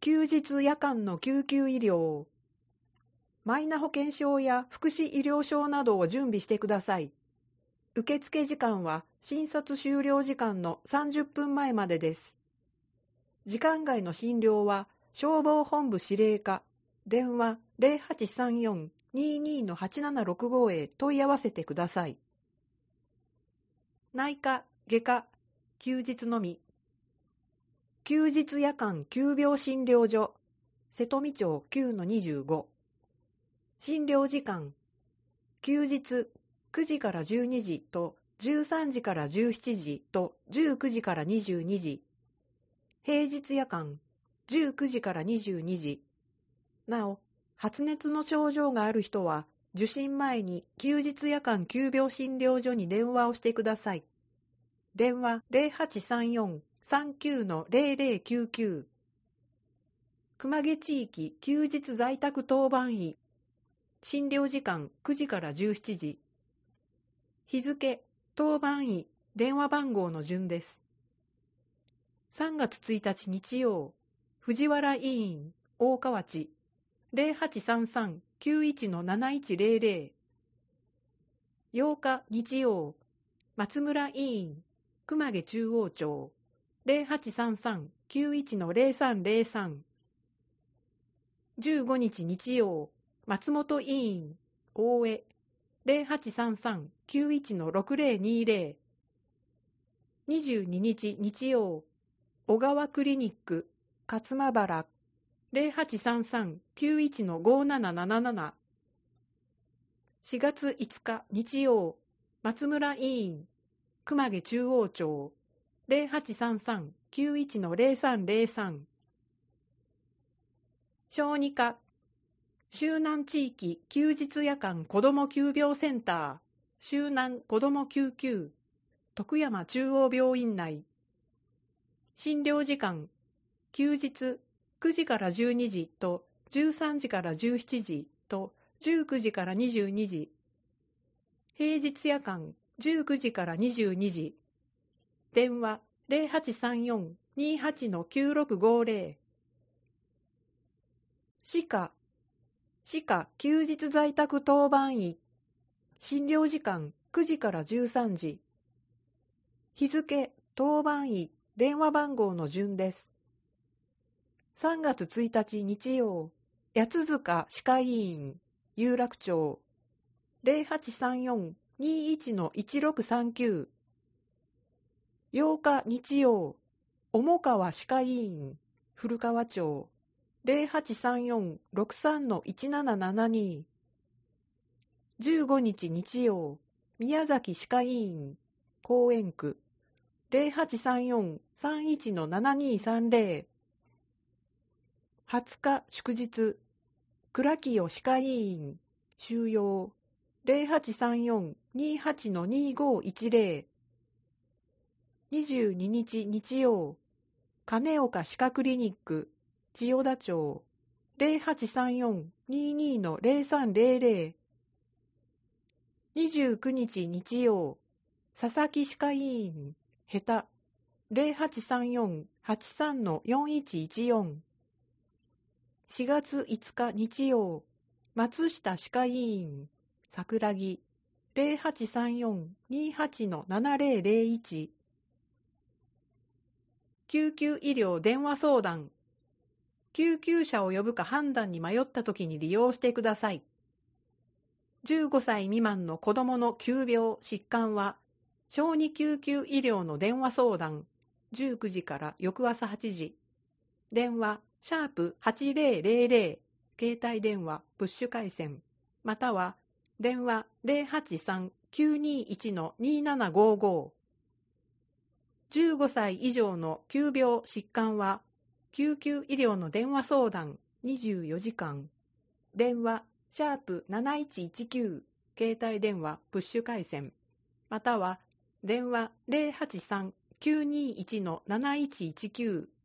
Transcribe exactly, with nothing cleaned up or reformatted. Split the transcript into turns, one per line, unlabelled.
休日夜間の救急医療。マイナ保険証や福祉医療証などを準備してください。受付時間は診察終了時間のさんじゅっぷんまえまでです。時間外の診療は消防本部司令課、電話 ゼロはちさんよん にーにー はちななろくご へ問い合わせてください。内科、外科、休日のみ。休日夜間急病診療所、瀬戸美町 きゅうのにじゅうご。診療時間、休日くじからじゅうにじとじゅうさんじからじゅうしちじとじゅうくじからにじゅうにじ。平日夜間、じゅうくじからにじゅうにじ。なお、発熱の症状がある人は、受診前に休日夜間急病診療所に電話をしてください。電話 ゼロはちさんよん さんきゅう の ゼロゼロきゅうきゅう。熊毛地域休日在宅当番医。診療時間くじからじゅうしちじ。日付、当番医、電話番号の順です。さんがつついたち日曜、藤原医院、大河内、ゼロはちさんさん きゅういちのなないちゼロゼロ。ようか日曜、松村医院、熊毛中央町、ゼロはちさんさん きゅういちのゼロさんゼロさん。じゅうごにち日曜、松本医院、大江、ゼロはちさんさん きゅういちのろくゼロにゼロ。にじゅうににち日曜、小川クリニック、勝間原、ゼロはちさんさん きゅういちのごななななな。しがついつか日曜、松村医院、熊毛中央町、ゼロはちさんさん きゅういちのゼロさんゼロさん。小児科、周南地域休日夜間子ども急病センター、周南子ども救急、徳山中央病院内。診療時間、休日くじからじゅうにじとじゅうさんじからじゅうしちじとじゅうくじからにじゅうにじ。平日夜間じゅうくじからにじゅうにじ。電話 ゼロはちさんよん にーはちのきゅうろくごゼロ。歯科、歯科休日在宅当番医。診療時間くじからじゅうさんじ。日付、当番医、電話番号の順です。さんがつついたち日曜、八塚歯科医院、有楽町、ゼロはちさんよん にーいちのいちろくさんきゅう。ようか日曜、重川歯科医院、古川町、ゼロはちさんよん ろくさんのいちななななに。じゅうごにち日曜、宮崎歯科医院、公園区、ゼロはちさんよん さんいちのななにさんゼロ。はつか祝日、倉清歯科医院、収容、ゼロはちさんよん にーはちのにーごいちゼロ。にじゅうににち日曜、金岡歯科クリニック、千代田町、ゼロはちさんよん にーにーのゼロさんゼロゼロ。にじゅうくにち日曜、佐々木歯科医院、ヘタ、ゼロはちさんよん はちさんのよんいちいちよん。しがついつか日曜、松下歯科医院、桜木、ゼロはちさんよん にーはちのななゼロゼロいち。救急医療電話相談。救急車を呼ぶか判断に迷ったときに利用してください。じゅうごさい未満の子どもの急病、疾患は、小児救急医療の電話相談、じゅうくじから翌朝はちじ。電話、シャープはちゼロゼロゼロ、携帯電話、プッシュ回線、または、電話 ゼロはちさん きゅうにいちのにーななごご。じゅうごさい以上の急病、疾患は、救急医療の電話相談にじゅうよじかん。電話、シャープなないちいちきゅう、携帯電話、プッシュ回線、または、電話 ゼロはちさん きゅうにいちのなないちいちきゅう。